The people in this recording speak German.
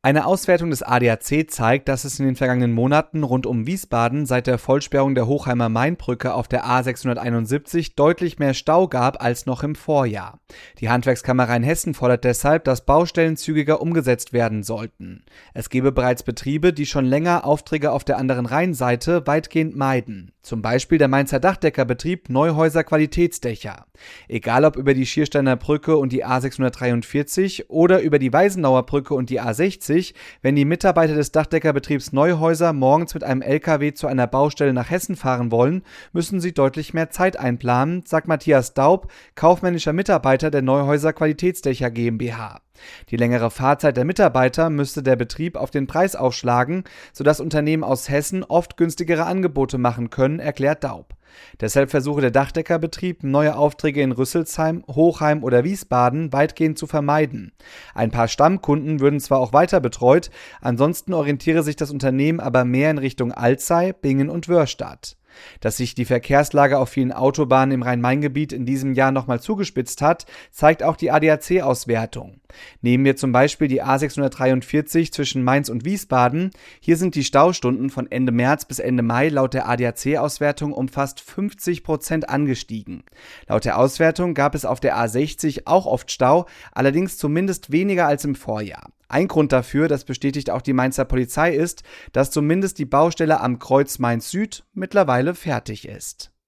Eine Auswertung des ADAC zeigt, dass es in den vergangenen Monaten rund um Wiesbaden seit der Vollsperrung der Hochheimer Mainbrücke auf der A671 deutlich mehr Stau gab als noch im Vorjahr. Die Handwerkskammer Rheinhessen fordert deshalb, dass Baustellen zügiger umgesetzt werden sollten. Es gebe bereits Betriebe, die schon länger Aufträge auf der anderen Rheinseite weitgehend meiden. Zum Beispiel der Mainzer Dachdeckerbetrieb Neuhäuser Qualitätsdächer. Egal ob über die Schiersteiner Brücke und die A643 oder über die Weisenauer Brücke und die A60, wenn die Mitarbeiter des Dachdeckerbetriebs Neuhäuser morgens mit einem LKW zu einer Baustelle nach Hessen fahren wollen, müssen sie deutlich mehr Zeit einplanen, sagt Matthias Daub, kaufmännischer Mitarbeiter der Neuhäuser Qualitätsdächer GmbH. Die längere Fahrzeit der Mitarbeiter müsste der Betrieb auf den Preis aufschlagen, sodass Unternehmen aus Hessen oft günstigere Angebote machen können, erklärt Daub. Deshalb versuche der Dachdeckerbetrieb, neue Aufträge in Rüsselsheim, Hochheim oder Wiesbaden weitgehend zu vermeiden. Ein paar Stammkunden würden zwar auch weiter betreut, ansonsten orientiere sich das Unternehmen aber mehr in Richtung Alzey, Bingen und Wörrstadt. Dass sich die Verkehrslage auf vielen Autobahnen im Rhein-Main-Gebiet in diesem Jahr nochmal zugespitzt hat, zeigt auch die ADAC-Auswertung. Nehmen wir zum Beispiel die A643 zwischen Mainz und Wiesbaden. Hier sind die Staustunden von Ende März bis Ende Mai laut der ADAC-Auswertung um fast 50% angestiegen. Laut der Auswertung gab es auf der A60 auch oft Stau, allerdings zumindest weniger als im Vorjahr. Ein Grund dafür, das bestätigt auch die Mainzer Polizei, ist, dass zumindest die Baustelle am Kreuz Mainz Süd mittlerweile fertig ist.